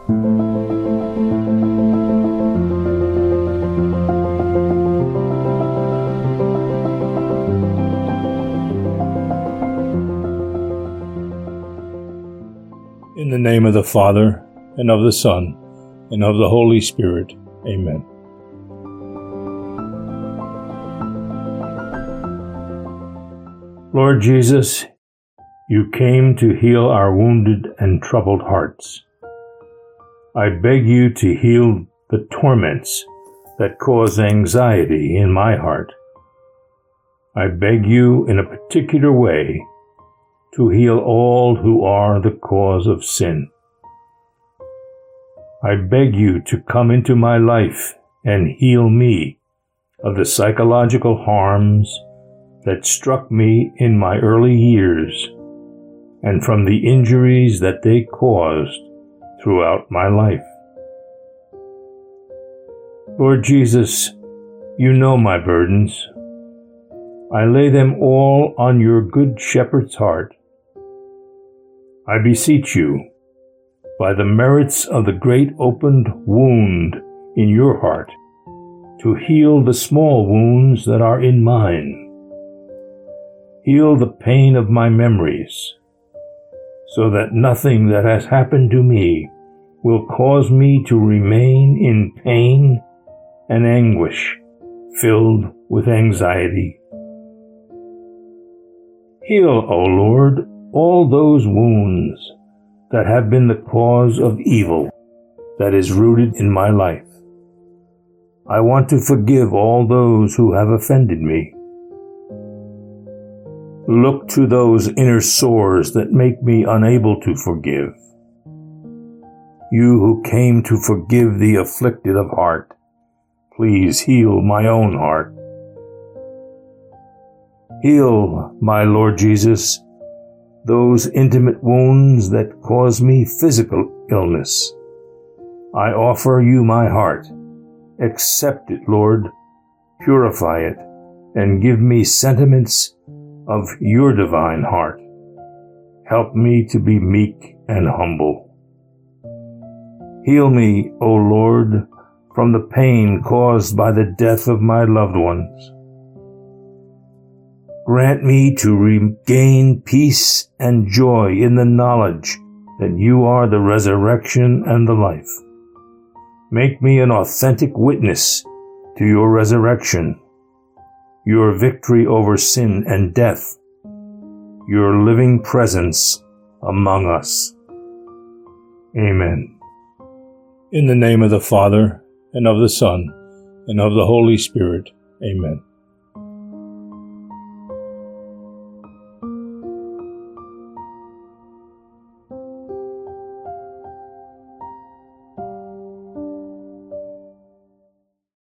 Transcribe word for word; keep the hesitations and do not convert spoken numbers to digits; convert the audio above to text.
In the name of the Father, and of the Son, and of the Holy Spirit. Amen. Lord Jesus, you came to heal our wounded and troubled hearts. I beg you to heal the torments that cause anxiety in my heart. I beg you in a particular way to heal all who are the cause of sin. I beg you to come into my life and heal me of the psychological harms that struck me in my early years and from the injuries that they caused throughout my life. Lord Jesus, you know my burdens. I lay them all on your good shepherd's heart. I beseech you, by the merits of the great opened wound in your heart, to heal the small wounds that are in mine. Heal the pain of my memories, so that nothing that has happened to me will cause me to remain in pain and anguish, filled with anxiety. Heal, O Lord, all those wounds that have been the cause of evil that is rooted in my life. I want to forgive all those who have offended me. Look to those inner sores that make me unable to forgive. You who came to forgive the afflicted of heart, please heal my own heart. Heal, my Lord Jesus, those intimate wounds that cause me physical illness. I offer you my heart. Accept it, Lord. Purify it, and give me sentiments of your divine heart. Help me to be meek and humble. Heal me, O Lord, from the pain caused by the death of my loved ones. Grant me to regain peace and joy in the knowledge that you are the resurrection and the life. Make me an authentic witness to your resurrection, your victory over sin and death, your living presence among us. Amen. In the name of the Father, and of the Son, and of the Holy Spirit. Amen.